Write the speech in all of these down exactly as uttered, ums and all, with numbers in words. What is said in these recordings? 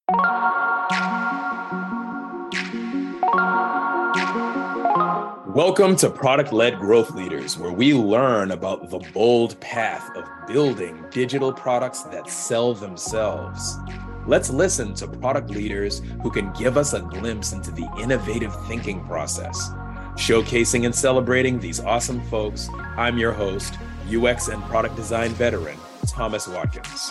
Welcome to Product-Led Growth Leaders, where we learn about the bold path of building digital products that sell themselves. Let's listen to product leaders who can give us a glimpse into the innovative thinking process. Showcasing and celebrating these awesome folks, I'm your host, U X and product design veteran, Thomas Watkins.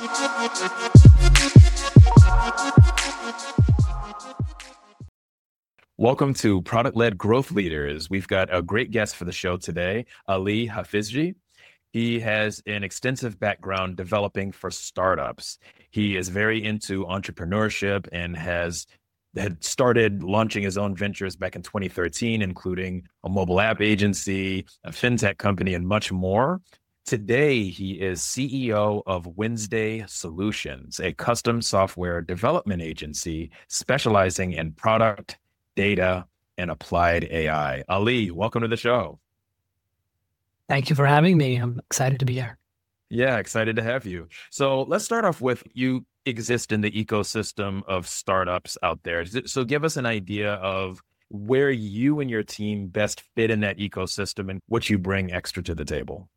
Welcome to Product-Led Growth Leaders. We've got a great guest for the show today, Ali Hafizji. He has an extensive background developing for startups. He is very into entrepreneurship and has had started launching his own ventures back in twenty thirteen, including a mobile app agency, a fintech company, and much more. Today, he is C E O of Wednesday Solutions, a custom software development agency specializing in product, data, and applied A I. Ali, welcome to the show. Thank you for having me. I'm excited to be here. Yeah, excited to have you. So let's start off with, you exist in the ecosystem of startups out there. So give us an idea of where you and your team best fit in that ecosystem and what you bring extra to the table.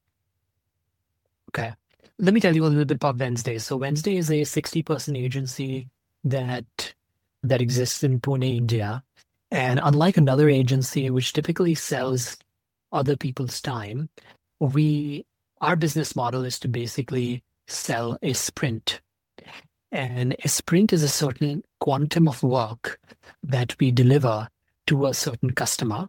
Okay. Let me tell you a little bit about Wednesday. So Wednesday is a sixty-person agency that that exists in Pune, India. And unlike another agency, which typically sells other people's time, we our business model is to basically sell a sprint. And a sprint is a certain quantum of work that we deliver to a certain customer,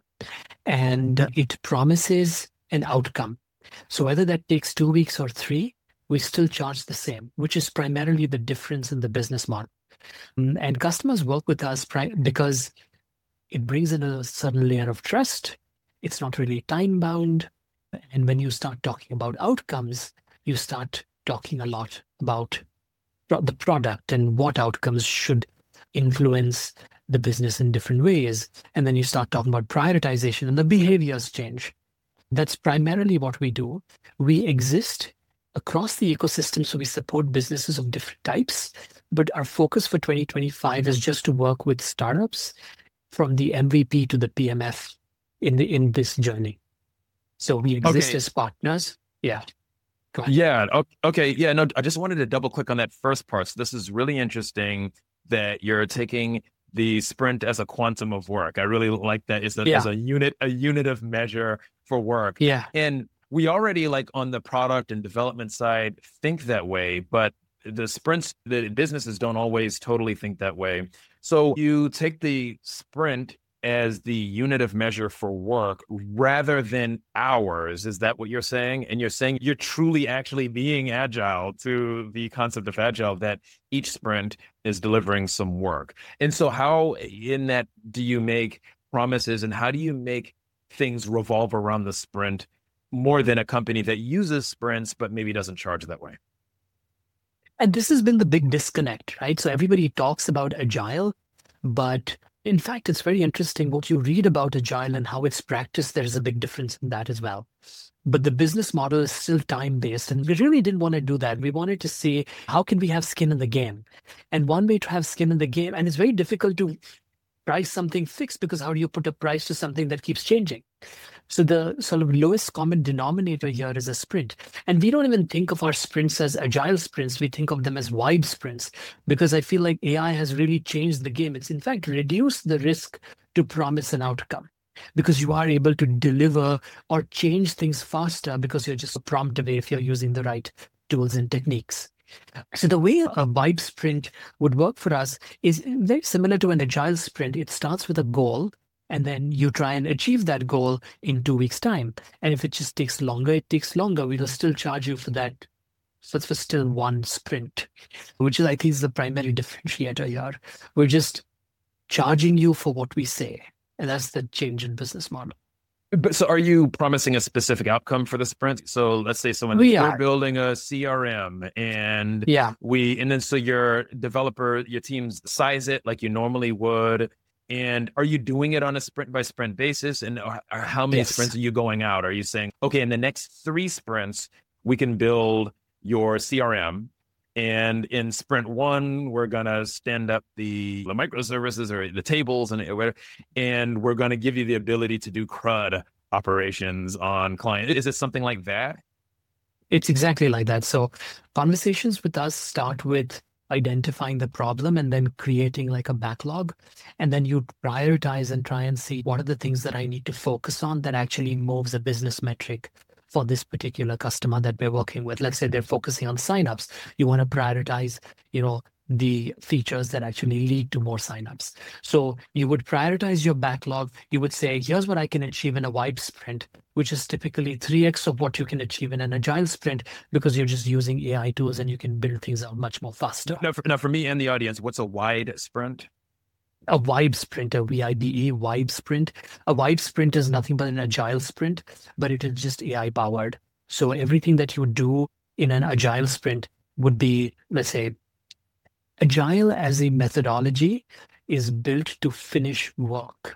and it promises an outcome. So whether that takes two weeks or three, we still charge the same, which is primarily the difference in the business model. And customers work with us because it brings in a certain layer of trust. It's not really time bound. And when you start talking about outcomes, you start talking a lot about the product and what outcomes should influence the business in different ways. And then you start talking about prioritization and the behaviors change. That's primarily what we do. We exist across the ecosystem, so we support businesses of different types. But our focus for twenty twenty-five is just to work with startups from the M V P to the P M F in the in this journey. So we exist Okay. as partners. Yeah. Go ahead. Yeah. o- Okay. Yeah. No, I just wanted to double click on that first part. So this is really interesting that you're taking the sprint as a quantum of work. I really like that as a, Yeah. as a unit, a unit of measure for work. Yeah. And we already, like, on the product and development side, think that way, but the sprints, the businesses don't always totally think that way. So you take the sprint as the unit of measure for work rather than hours. Is that what you're saying? And you're saying you're truly actually being agile to the concept of agile, that each sprint is delivering some work. And so how in that do you make promises, and how do you make things revolve around the sprint more than a company that uses sprints but maybe doesn't charge that way? And this has been the big disconnect, right? So everybody talks about agile, but in fact, it's very interesting what you read about agile and how it's practiced. There's a big difference in that as well. But the business model is still time-based, and we really didn't want to do that. We wanted to see how can we have skin in the game. And one way to have skin in the game, and it's very difficult to price something fixed, because how do you put a price to something that keeps changing? So the sort of lowest common denominator here is a sprint. And we don't even think of our sprints as agile sprints. We think of them as wide sprints, because I feel like A I has really changed the game. It's in fact reduced the risk to promise an outcome, because you are able to deliver or change things faster because you're just a prompt away if you're using the right tools and techniques. So the way a wide sprint would work for us is very similar to an agile sprint. It starts with a goal, and then you try and achieve that goal in two weeks' time. And if it just takes longer, it takes longer. We will still charge you for that. So it's for still one sprint, which is, I think, is the primary differentiator here. We're just charging you for what we say. And that's the change in business model. But so are you promising a specific outcome for the sprint? So let's say someone, We we're are. building a C R M, and Yeah. we, and then so your developer, your teams size it like you normally would. And are you doing it on a sprint by sprint basis? And or, or how many Yes. sprints are you going out? Are you saying, okay, in the next three sprints, we can build your C R M, And in sprint one, we're going to stand up the, the microservices or the tables and whatever, and we're going to give you the ability to do CRUD operations on client. Is it something like that? It's exactly like that. So conversations with us start with identifying the problem and then creating like a backlog. And then you prioritize and try and see what are the things that I need to focus on that actually moves a business metric for this particular customer that we're working with. Let's say they're focusing on signups. You want to prioritize, you know, the features that actually lead to more signups. So you would prioritize your backlog. You would say, here's what I can achieve in a wide sprint, which is typically three x of what you can achieve in an agile sprint because you're just using A I tools and you can build things out much more faster. Now, for, now for me and the audience, what's a wide sprint? A wide sprint, a V I B E, wide sprint. A wide sprint is nothing but an agile sprint, but it is just A I powered. So everything that you do in an agile sprint would be, let's say, agile as a methodology is built to finish work.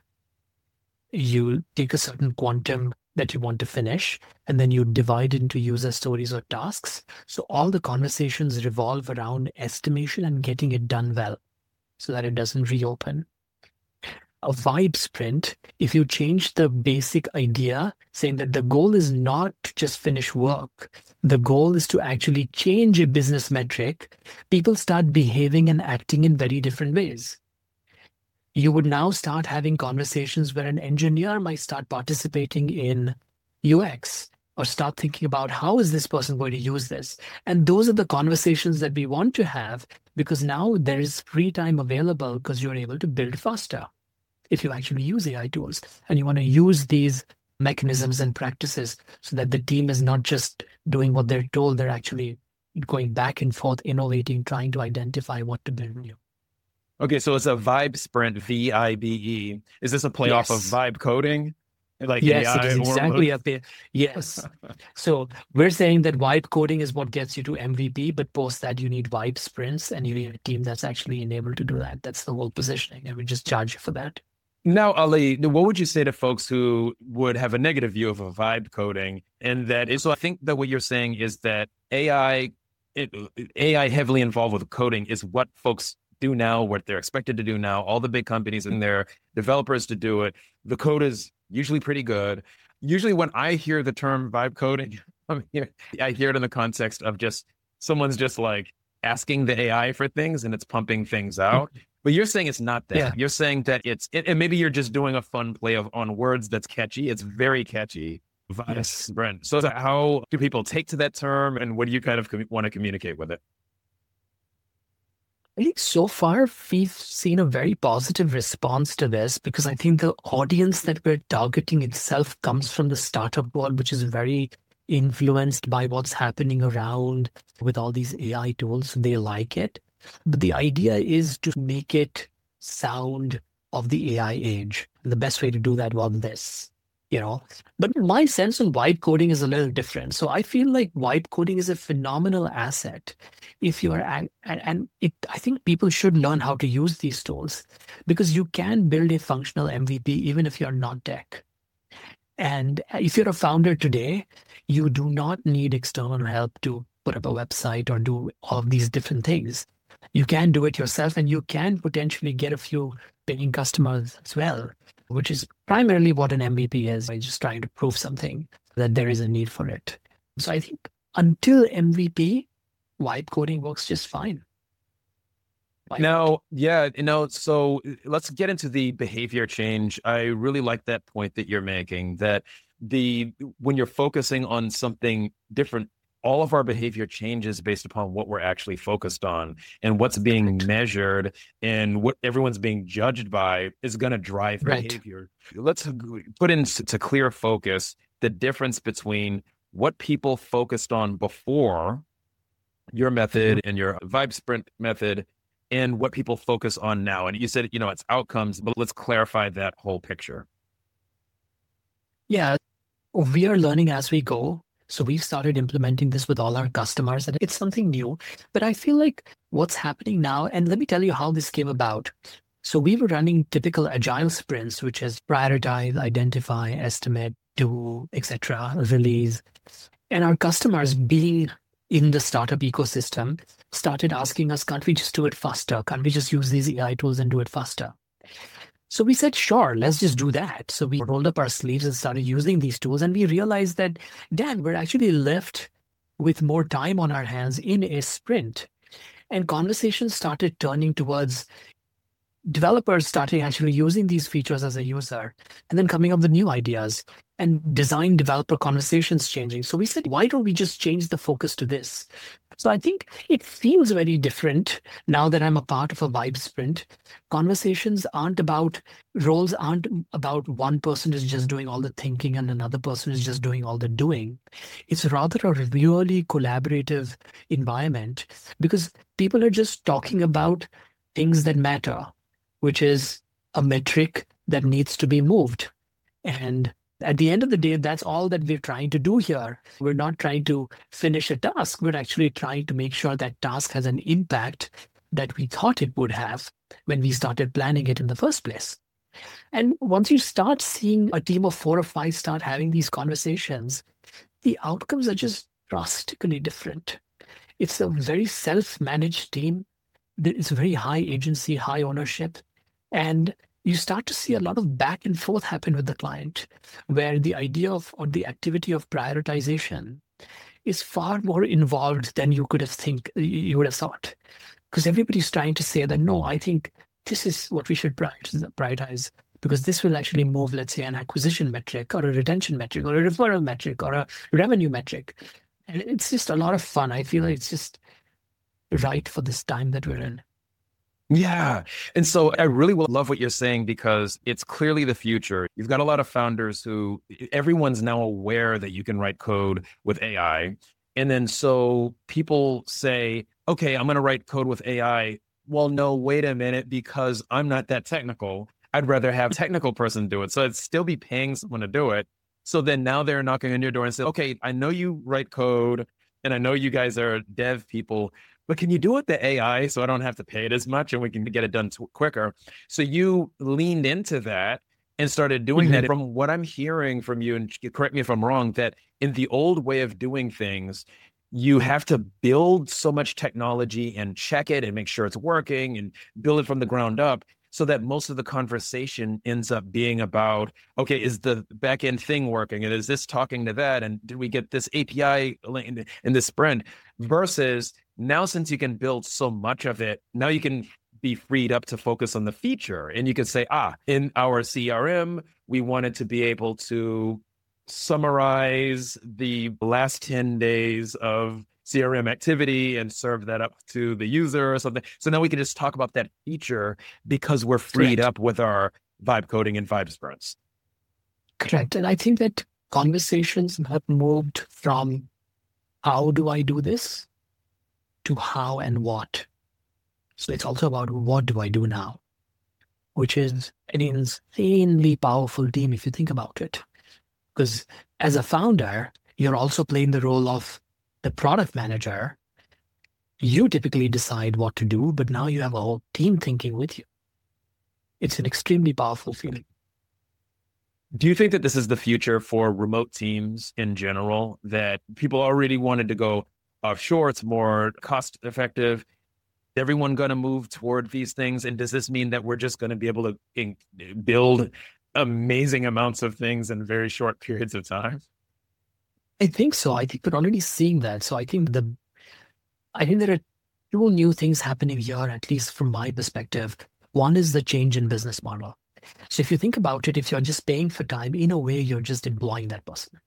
You take a certain quantum that you want to finish, and then you divide it into user stories or tasks. So all the conversations revolve around estimation and getting it done well so that it doesn't reopen. A vibe sprint, if you change the basic idea, saying that the goal is not to just finish work, the goal is to actually change a business metric, people start behaving and acting in very different ways. You would now start having conversations where an engineer might start participating in U X or start thinking about how is this person going to use this? And those are the conversations that we want to have because now there is free time available because you're able to build faster. If you actually use A I tools and you want to use these mechanisms and practices so that the team is not just doing what they're told, they're actually going back and forth, innovating, trying to identify what to build new. Okay, so it's a vibe sprint, V I B E. Is this a playoff yes. of vibe coding? Like yes, A I it is exactly a pay. Yes. So we're saying that vibe coding is what gets you to M V P, but post that you need vibe sprints and you need a team that's actually enabled to do that. That's the whole positioning, and we just charge you for that. Now, Ali, what would you say to folks who would have a negative view of a vibe coding? And that is, so I think that what you're saying is that A I, it, A I heavily involved with coding is what folks do now, what they're expected to do now. All the big companies and their developers to do it. The code is usually pretty good. Usually when I hear the term vibe coding, I mean, I hear it in the context of just someone's just like asking the A I for things and it's pumping things out. But you're saying it's not that. Yeah. You're saying that it's, it, and maybe you're just doing a fun play of on words that's catchy. It's very catchy. Yes. Brent. So how do people take to that term and what do you kind of com- want to communicate with it? I think so far we've seen a very positive response to this because I think the audience that we're targeting itself comes from the startup world, which is very influenced by what's happening around with all these A I tools. They like it. But the idea is to make it sound of the A I age. And the best way to do that was this, you know. But my sense on vibe coding is a little different. So I feel like vibe coding is a phenomenal asset. If you are, and, and it, I think people should learn how to use these tools because you can build a functional M V P even if you're not tech. And if you're a founder today, you do not need external help to put up a website or do all of these different things. You can do it yourself and you can potentially get a few paying customers as well, which is primarily what an M V P is, by just trying to prove something that there is a need for it. So I think until M V P, vibe coding works just fine. Vibe now, coding. yeah, you know, so let's get into the behavior change. I really like that point that you're making, that the when you're focusing on something different, all of our behavior changes based upon what we're actually focused on and what's being right. measured and what everyone's being judged by is going to drive right. behavior. Let's put into clear focus the difference between what people focused on before your method mm-hmm. and your vibe sprint method and what people focus on now. And you said, you know, it's outcomes, but let's clarify that whole picture. Yeah, we are learning as we go. So we've started implementing this with all our customers and it's something new, but I feel like what's happening now, and let me tell you how this came about. So we were running typical agile sprints, which is prioritize, identify, estimate, do, et cetera, release. And our customers being in the startup ecosystem started asking us, can't we just do it faster? Can't we just use these A I tools and do it faster? So we said, sure, let's just do that. So we rolled up our sleeves and started using these tools. And we realized that, Dan, we're actually left with more time on our hands in a sprint. And conversations started turning towards developers starting actually using these features as a user and then coming up with new ideas and design developer conversations changing. So we said, why don't we just change the focus to this? So I think it feels very different now that I'm a part of a Vibe sprint. Conversations aren't about, roles aren't about one person is just doing all the thinking and another person is just doing all the doing. It's rather a really collaborative environment because people are just talking about things that matter, which is a metric that needs to be moved. And at the end of the day, that's all that we're trying to do here. We're not trying to finish a task. We're actually trying to make sure that task has an impact that we thought it would have when we started planning it in the first place. And once you start seeing a team of four or five start having these conversations, the outcomes are just drastically different. It's a very self-managed team. It's very high agency, high ownership. And you start to see a lot of back and forth happen with the client, where the idea of or the activity of prioritization is far more involved than you could have think you would have thought. Because everybody's trying to say that, no, I think this is what we should prioritize, because this will actually move, let's say, an acquisition metric or a retention metric or a referral metric or a revenue metric. And it's just a lot of fun. I feel like it's just right for this time that we're in. Yeah. And so I really will love what you're saying because it's clearly the future. You've got a lot of founders who everyone's now aware that you can write code with A I. And then so people say, okay, I'm going to write code with A I. Well, no, wait a minute, because I'm not that technical. I'd rather have a technical person do it. So I'd still be paying someone to do it. So then now they're knocking on your door and say, okay, I know you write code and I know you guys are dev people, but can you do it the A I so I don't have to pay it as much and we can get it done t- quicker? So you leaned into that and started doing mm-hmm. that. From what I'm hearing from you, and correct me if I'm wrong, that in the old way of doing things, you have to build so much technology and check it and make sure it's working and build it from the ground up so that most of the conversation ends up being about, okay, is the back-end thing working? And is this talking to that? And did we get this A P I in, in this sprint? Versus now, since you can build so much of it, now you can be freed up to focus on the feature. And you can say, ah, in our C R M, we wanted to be able to summarize the last ten days of C R M activity and serve that up to the user or something. So now we can just talk about that feature because we're freed Correct. Up with our vibe coding and vibe sprints. Correct. And I think that conversations have moved from how do I do this to how and what. So it's also about what do I do now, which is an insanely powerful team if you think about it. Because as a founder, you're also playing the role of the product manager. You typically decide what to do, but now you have a whole team thinking with you. It's an extremely powerful feeling. Do you think that this is the future for remote teams in general, that people already wanted to go offshore? It's more cost effective. Everyone going to move toward these things? And does this mean that we're just going to be able to in- build amazing amounts of things in very short periods of time? I think so. I think we're already seeing that. So I think the, I think there are two new things happening here, at least from my perspective. One is the change in business model. So if you think about it, if you're just paying for time, in a way, you're just employing that person,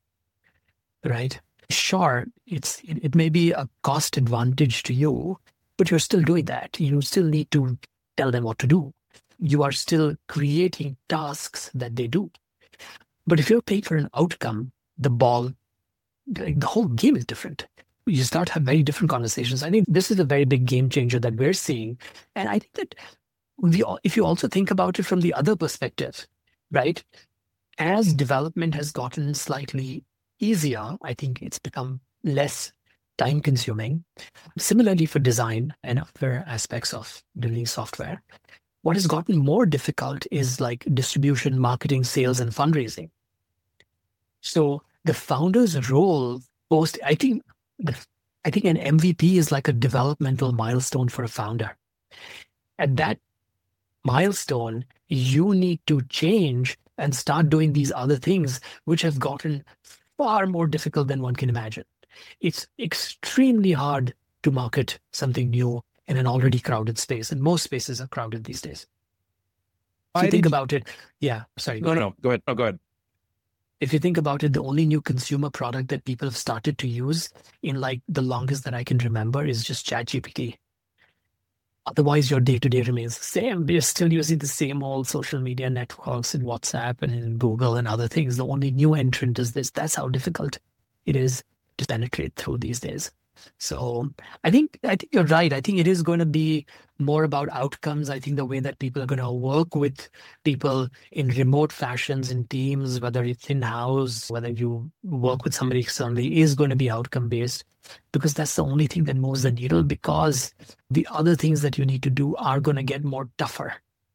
right? Sure, it's it, it may be a cost advantage to you, but you're still doing that. You still need to tell them what to do. You are still creating tasks that they do. But if you're paying for an outcome, the ball, the whole game is different. You start to have very different conversations. I think this is a very big game changer that we're seeing. And I think that we, if you also think about it from the other perspective, right? As development has gotten slightly easier, I think it's become less time consuming. Similarly for design and other aspects of building software, what has gotten more difficult is like distribution, marketing, sales, and fundraising. So the founder's role post, I think, the, I think an M V P is like a developmental milestone for a founder. At that milestone, you need to change and start doing these other things, which have gotten far more difficult than one can imagine. It's extremely hard to market something new in an already crowded space, and most spaces are crowded these days. If you think about it, yeah, sorry. No, no, no, go ahead. Oh, go ahead. If you think about it, the only new consumer product that people have started to use in like the longest that I can remember is just ChatGPT. Otherwise, your day-to-day remains the same. We're still using the same old social media networks in WhatsApp and in Google and other things. The only new entrant is this. That's how difficult it is to penetrate through these days. So I think I think you're right. I think it is going to be more about outcomes. I think the way that people are going to work with people in remote fashions in teams, whether it's in-house, whether you work with somebody externally, is going to be outcome-based, because that's the only thing that moves the needle, because the other things that you need to do are going to get more tougher.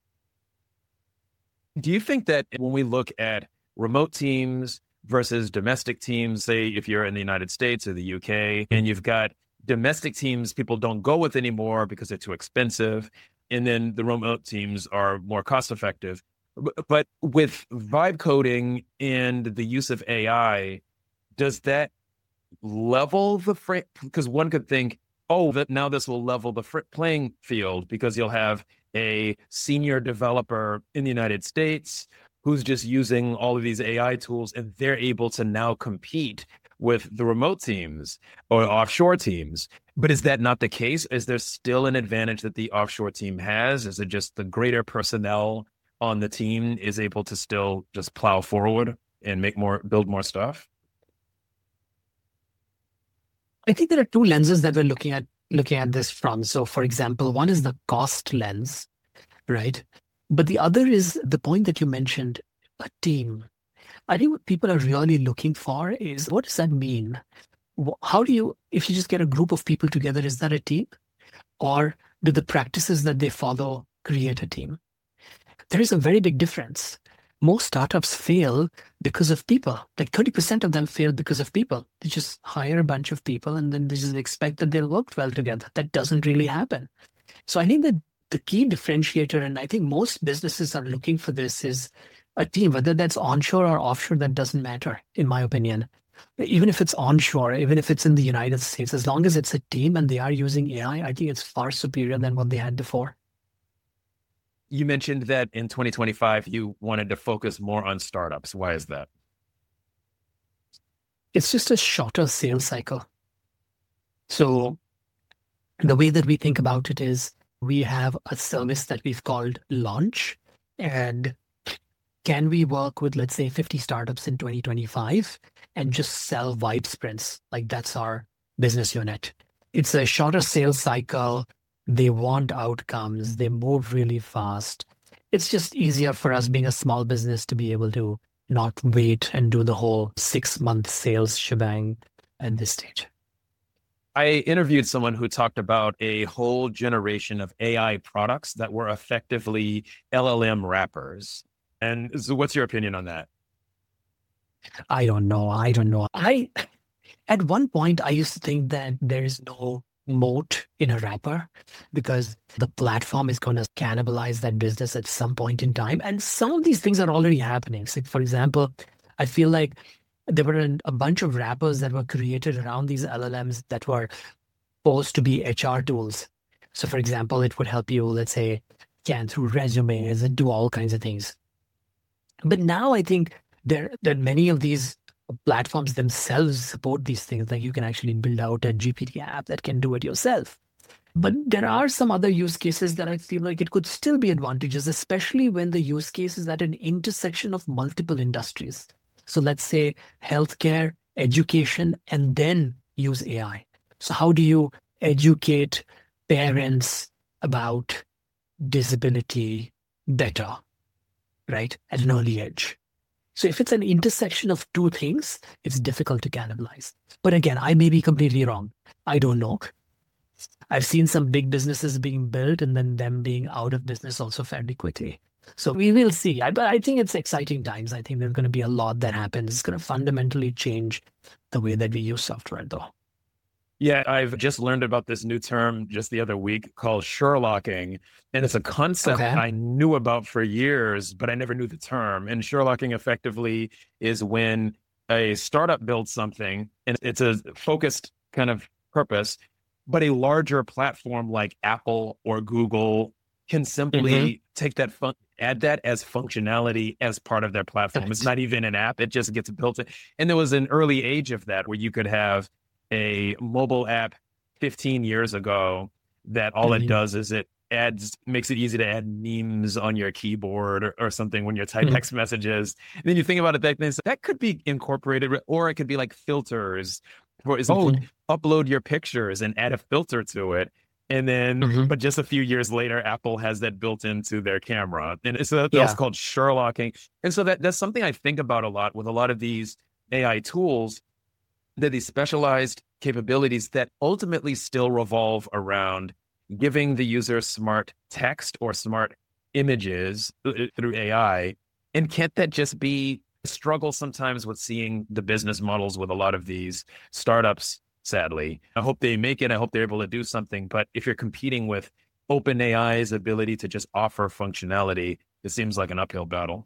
Do you think that when we look at remote teams versus domestic teams, say if you're in the United States or the U K, and you've got domestic teams people don't go with anymore because they're too expensive, and then the remote teams are more cost effective. But with vibe coding and the use of A I, does that level the frame? Because one could think, oh, that now this will level the fr- playing field, because you'll have a senior developer in the United States who's just using all of these A I tools, and they're able to now compete with the remote teams or offshore teams. But is that not the case? Is there still an advantage that the offshore team has? Is it just the greater personnel on the team is able to still just plow forward and make more, build more stuff? I think there are two lenses that we're looking at looking at this from. So, for example, one is the cost lens, right? But the other is the point that you mentioned, a team. I think what people are really looking for is, what does that mean? How do you, if you just get a group of people together, is that a team? Or do the practices that they follow create a team? There is a very big difference. Most startups fail because of people. Like thirty percent of them fail because of people. They just hire a bunch of people and then they just expect that they'll work well together. That doesn't really happen. So I think that the key differentiator, and I think most businesses are looking for this, is a team, whether that's onshore or offshore, that doesn't matter, in my opinion. Even if it's onshore, even if it's in the United States, as long as it's a team and they are using A I, I think it's far superior than what they had before. You mentioned that in twenty twenty-five, you wanted to focus more on startups. Why is that? It's just a shorter sales cycle. So the way that we think about it is, we have a service that we've called Launch. And can we work with, let's say, fifty startups in twenty twenty-five and just sell Vibe Sprints? Like, that's our business unit. It's a shorter sales cycle. They want outcomes. They move really fast. It's just easier for us, being a small business, to be able to not wait and do the whole six-month sales shebang at this stage. I interviewed someone who talked about a whole generation of A I products that were effectively L L M wrappers. And so what's your opinion on that? I don't know. I don't know. I, at one point, I used to think that there is no moat in a wrapper because the platform is going to cannibalize that business at some point in time. And some of these things are already happening. So, for example, I feel like there were a bunch of wrappers that were created around these L L Ms that were supposed to be H R tools. So, for example, it would help you, let's say, scan through resumes and do all kinds of things. But now I think there that many of these platforms themselves support these things. Like, you can actually build out a G P T app that can do it yourself. But there are some other use cases that I feel like it could still be advantages, especially when the use case is at an intersection of multiple industries. So let's say healthcare, education, and then use A I. So how do you educate parents about disability better, right, at an early age? So if it's an intersection of two things, it's difficult to cannibalize. But again, I may be completely wrong. I don't know. I've seen some big businesses being built and then them being out of business also fairly quickly. So we will see. I, but I think it's exciting times. I think there's going to be a lot that happens. It's going to fundamentally change the way that we use software, though. Yeah, I've just learned about this new term just the other week called Sherlocking. And it's a concept Okay. I knew about for years, but I never knew the term. And Sherlocking effectively is when a startup builds something and it's a focused kind of purpose, but a larger platform like Apple or Google can Mm-hmm. simply take that fun, add that as functionality as part of their platform. It's Correct. not even an app; it just gets built in. And there was an early age of that where you could have a mobile app fifteen years ago that all it Mm-hmm. does is it adds makes it easy to add memes on your keyboard or, or something when you're type Mm-hmm. text messages. And then you think about it, that that could be incorporated, or it could be like filters. For oh, Mm-hmm. upload your pictures and add a filter to it. And then, Mm-hmm. but just a few years later, Apple has that built into their camera. And so that's Yeah. called Sherlocking. And so that, that's something I think about a lot with a lot of these A I tools, that these specialized capabilities that ultimately still revolve around giving the user smart text or smart images through A I. And can't that just be a struggle sometimes with seeing the business models with a lot of these startups? Sadly, I hope they make it. I hope they're able to do something. But if you're competing with OpenAI's ability to just offer functionality, it seems like an uphill battle.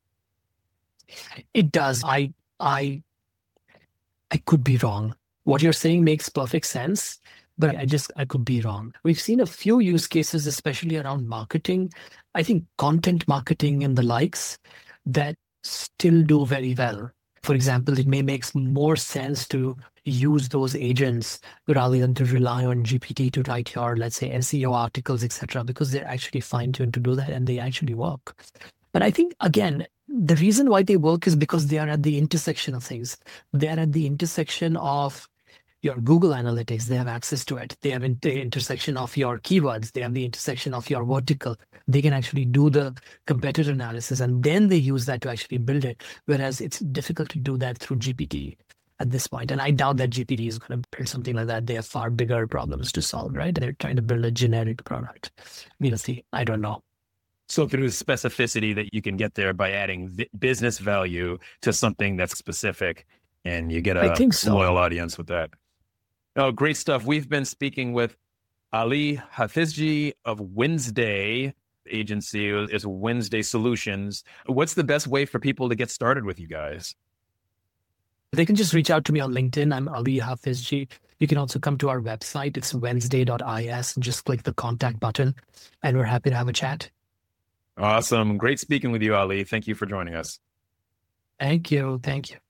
It does. I I I could be wrong. What you're saying makes perfect sense, but I just I could be wrong. We've seen a few use cases, especially around marketing. I think content marketing and the likes that still do very well. For example, it may make more sense to use those agents rather than to rely on G P T to write your, let's say, S E O articles, et cetera, because they're actually fine-tuned to do that and they actually work. But I think, again, the reason why they work is because they are at the intersection of things. They are at the intersection of your Google Analytics. They have access to it. They have in- the intersection of your keywords. They have the intersection of your vertical. They can actually do the competitor analysis and then they use that to actually build it. Whereas it's difficult to do that through G P T at this point. And I doubt that G P T is going to build something like that. They have far bigger problems to solve, right? They're trying to build a generic product. We'll see. I don't know. So through specificity that you can get there by adding vi- business value to something that's specific, and you get I a think so. loyal audience with that. Oh, great stuff. We've been speaking with Ali Hafizji of Wednesday Agency. Is Wednesday Solutions. What's the best way for people to get started with you guys? They can just reach out to me on LinkedIn. I'm Ali Hafizji. You can also come to our website. It's wednesday dot is and just click the contact button and we're happy to have a chat. Awesome. Great speaking with you, Ali. Thank you for joining us. Thank you. Thank you.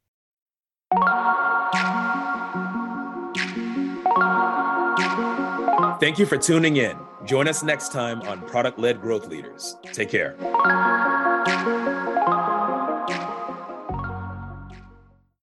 Thank you for tuning in. Join us next time on Product-Led Growth Leaders. Take care.